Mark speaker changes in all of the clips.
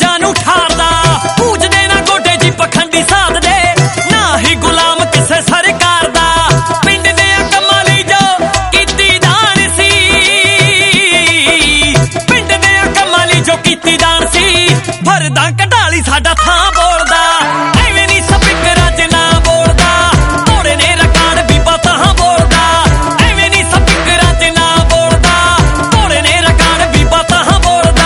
Speaker 1: ਅੰਗਰੇਜ਼ਾਂ ਨੂੰ ਠਾਰਦਾ ਪੂਜਦੇ ਨਾ ਗੋਡੇ ਜੀ ਪਖੰਡੀ ਸਾਧ ਦੇ ਨਾ ਹੀ ਗੁਲਾਮ ਕਿਸੇ ਸਰਕਾਰ ਦਾ ਪਿੰਡ ਦੇ ਕੰਮਾਂ ਲਈ ਜੋ ਕੀਤੀ ਦਾਨ ਸੀ ਪਿੰਡ ਦੇ ਕੰਮਾਂ ਲਈ ਜੋ ਕੀਤੀ ਦਾਨ ਸੀ ਭਰਦਾ ਕਢਾਲੀ ਸਾਡਾ ਥਾਂ ਬੋਲਦਾ ਐਵੇਂ ਨਹੀਂ ਸਪੀਕਰਾਂ 'ਚ ਨਾ ਬੋਲਦਾ ਤੋੜੇ ਨੇ ਰਿਕਾਰਡ ਬੀਬਾ ਤਾਂ ਬੋਲਦਾ ਐਵੇਂ ਨਹੀਂ ਸਪੀਕਰਾਂ 'ਚ ਨਾ ਬੋਲਦਾ ਤੋੜੇ ਨੇ ਰਿਕਾਰਡ ਬੀਬਾ ਤਾਂ ਬੋਲਦਾ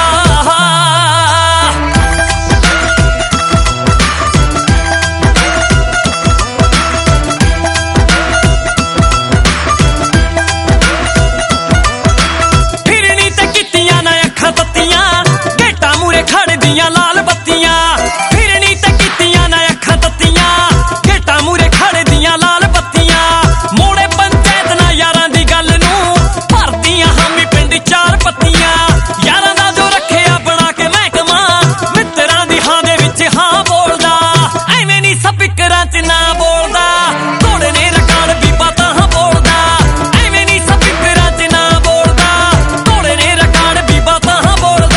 Speaker 1: ਫਿਰਨੀ ਤੇ ਕੀਤੀਆਂ ਨਾ ਅੱਖਾਂ ਤੱਤੀਆਂ ਗੇਟਾਂ ਮੂਰੇ ਖੜਦੀਆਂ ਲਾਲ ਬੱਤੀਆਂ ਫਿਰਨੀ ਤੇ ਕੀਤੀਆਂ ਨਾ ਅੱਖਾਂ ਤੱਤੀਆਂ ਗੇਟਾਂ ਮੂਰੇ ਖੜਦੀਆਂ ਲਾਲ ਬੱਤੀਆਂ ਮੋੜੇ ਪੰਚਾਇਤ ਨਾ ਯਾਰਾਂ ਦੀ ਗੱਲ ਨੂੰ ਭਰਦੀਆਂ ਹਾਮੀ ਪਿੰਡ ਚਾਰ ਪੱਤੀਆਂ ਯਾਰਾਂ ਦਾ ਜੋ ਰੱਖਿਆ ਬਣਾ ਕੇ ਮਹਿਕਮਾ ਮਿੱਤਰਾਂ ਦੀ ਹਾਂ ਦੇ ਵਿੱਚ ਹਾਂ ਬੋਲਦਾ ਐਵੇਂ ਨਹੀਂ ਸਪੀਕਰਾਂ 'ਚ ਨਾ ਬੋਲਦਾ ਤੋੜੇ ਨੇ ਰਿਕਾਰਡ ਬੀਬਾ ਤਾਂ ਬੋਲਦਾ ਐਵੇਂ ਨਹੀਂ ਸਪੀਕਰਾਂ 'ਚ ਨਾ ਬੋਲਦਾ ਤੋੜੇ ਨੇ ਰਿਕਾਰਡ ਬੀਬਾ ਤਾਂ ਬੋਲਦਾ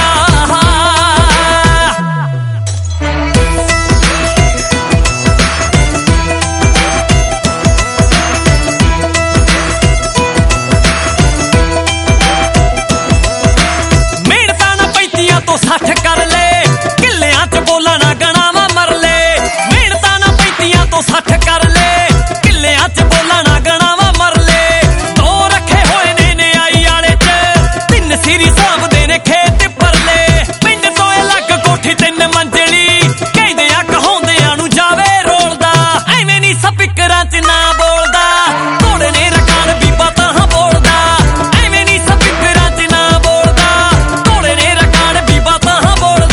Speaker 1: ਮਿਹਨਤਾਂ ਨਾ ਪੈਂਤੀਆਂ ਤੋਂ 60 ਕਰ ਲੈ ਕਿੱਲਿਆਂ 'ਚ ਬੋਲਾਂ ਨਾ ਗਣਾਵਾ ਮਰ ਲੈ ਮਿਹਨਤਾਂ ਨਾ ਪੈਂਤੀਆਂ ਤੋਂ 60 ਕਰ ਲੈ ਕਿੱਲਿਆਂ 'ਚ ਬੋਲਾਂ ਨਾ ਗਣਾਵਾ ਮਰ ਲੈ ਦੋ ਰੱਖੇ ਹੋਏ ਨੇ ਨਿਆਈ ਵਾਲੇ 'ਚ ਤਿੰਨ ਸਿਰੀ ਸਾਂਭਦੇ ਨੇ ਖੇਤ ਪਰਲੇ ਪਿੰਡ ਤੋਂ ਅਲੱਗ ਕੋਠੀ ਤਿੰਨ ਮੰਜ਼ਲੀ ਕਹਿੰਦੇ ਆ ਕਹਾਉਂਦਿਆਂ ਨੂੰ ਜਾਵੇ ਰੋਲਦਾ ਐਵੇਂ ਨਹੀਂ ਸਪੀਕਰਾਂ 'ਚ ਨਾ ਬੋਲਦਾ ਤੋੜੇ ਨੇ ਰਿਕਾਰਡ ਬੀਬਾ ਤਾਂ ਬੋਲਦਾ ਐਵੇਂ ਨਹੀਂ ਸਪੀਕਰਾਂ 'ਚ ਨਾ ਬੋਲਦਾ ਤੋੜੇ ਨੇ ਰਿਕਾਰਡ ਬੀਬਾ ਤਾਂ ਬੋਲਦਾ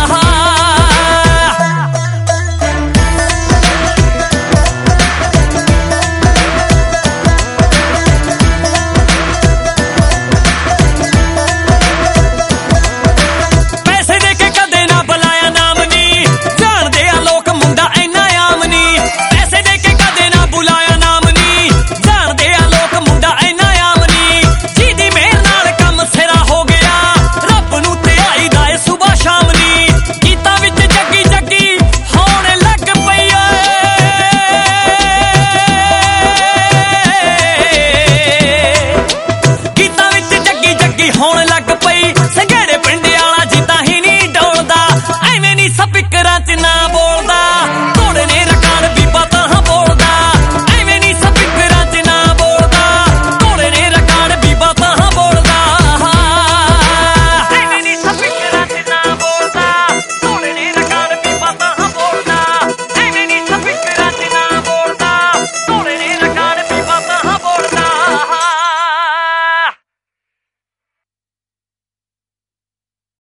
Speaker 1: ਪੈਸੇ ਦੇ ਕੇ ਕਦੇ ਨਾ ਬੁਲਾਇਆ ਨਾਮ ਨੀ ਜਾਣਦੇ ਆ ਲੋਕ ਮੁੰਡਾ ਇੰਨਾ ਆਮ ਨੀ ਪੈਸੇ ਦੇ ਕੇ ਕਦੇ ਨਾ ਬੁਲਾਇਆ ਨਾਮ ਨੀ ਜਾਣਦੇ ਆ ਲੋਕ ਮੁੰਡਾ ਇੰਨਾ ਆਮ ਨੀ ਜਿਹਦੀ ਮਿਹਰ ਨਾਲ ਕੰਮ ਸਿਰਾ ਹੋ ਗਿਆ ਰੱਬ ਨੂੰ ਧਿਆਈ ਦਾ ਏ ਸੁਬਾ ਸ਼ਾਮ ਨੀ ਗੀਤਾਂ ਵਿੱਚ ਜੱਗੀ ਜੱਗੀ ਹੋਣ ਲੱਗ ਪਈ ਓਏ ਗੀਤਾਂ ਵਿੱਚ ਜੱਗੀ ਜੱਗੀ ਹੋਣ